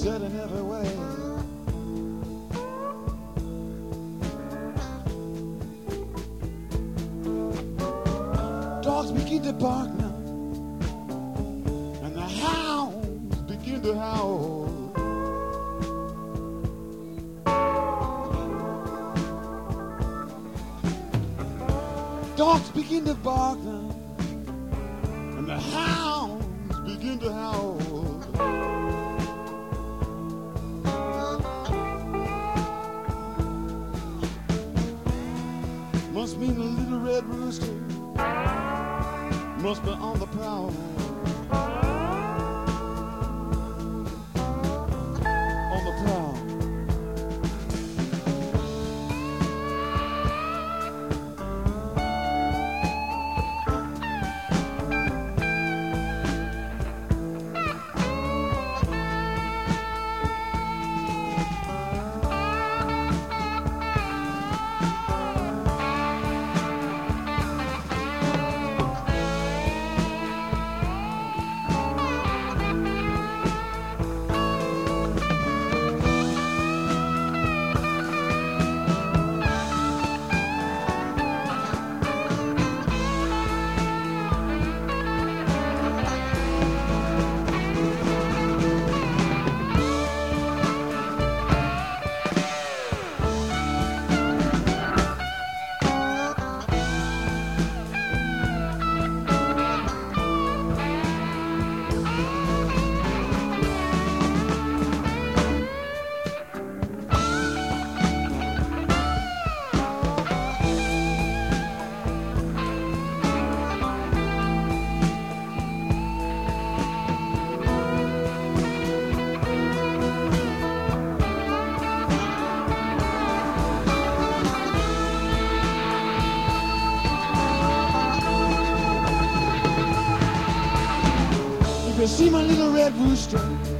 upset in every way. Dogs begin to bark now, and the hounds begin to howl. Dogs begin to bark now, and the hounds begin to howl. Must mean the little red rooster must be on the prowl. On the prowl. You see my little red rooster,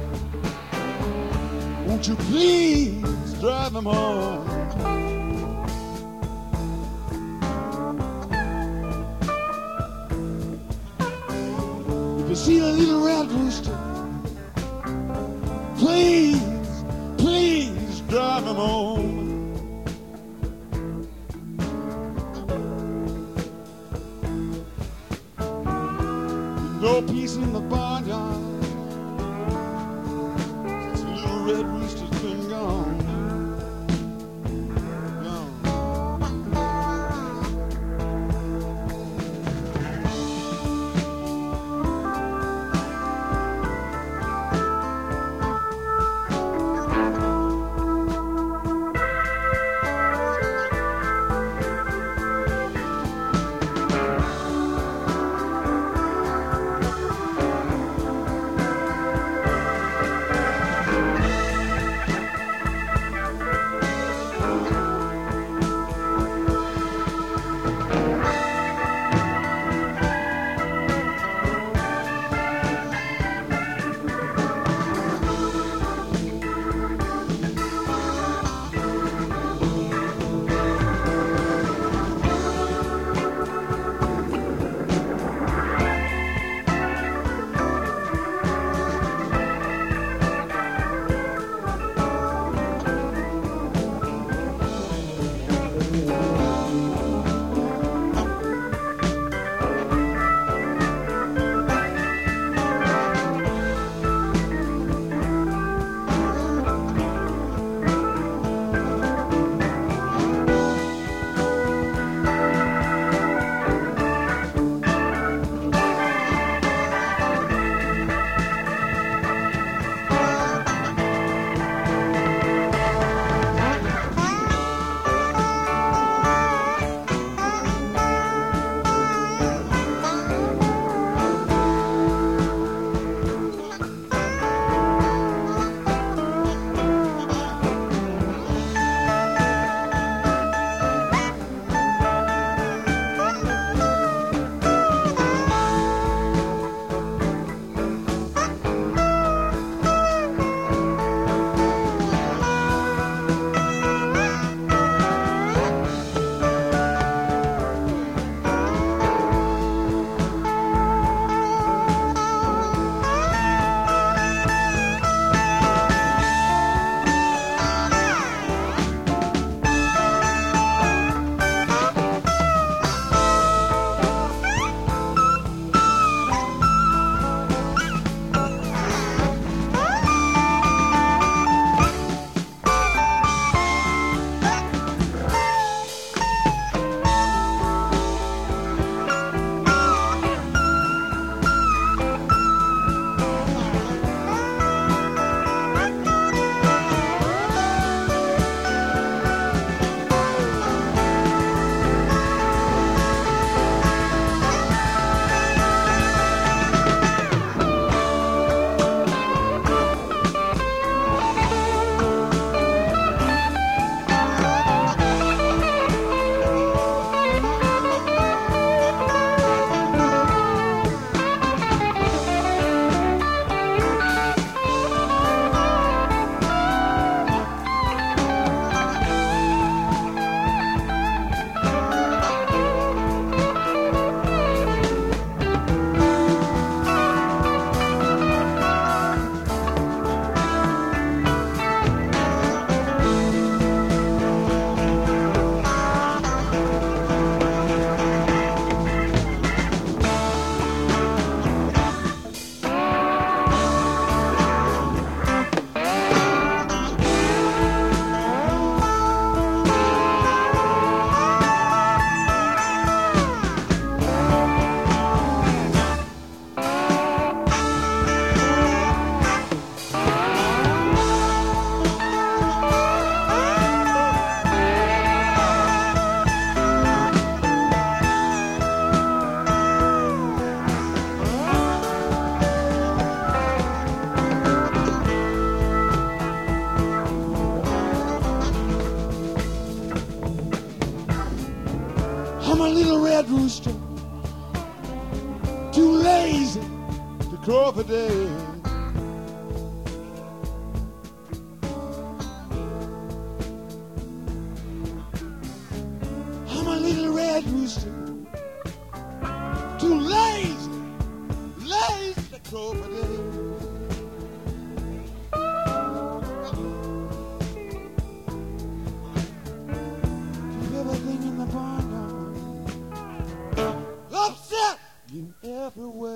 won't you please drive him home? If you see the little red rooster, please, please drive him home. No peace in the barnyard since the little red rooster's been gone. a little red rooster, too lazy to crow for day. I'm a little red rooster, too lazy to crow for day. Keep everything in the barn upset in every way.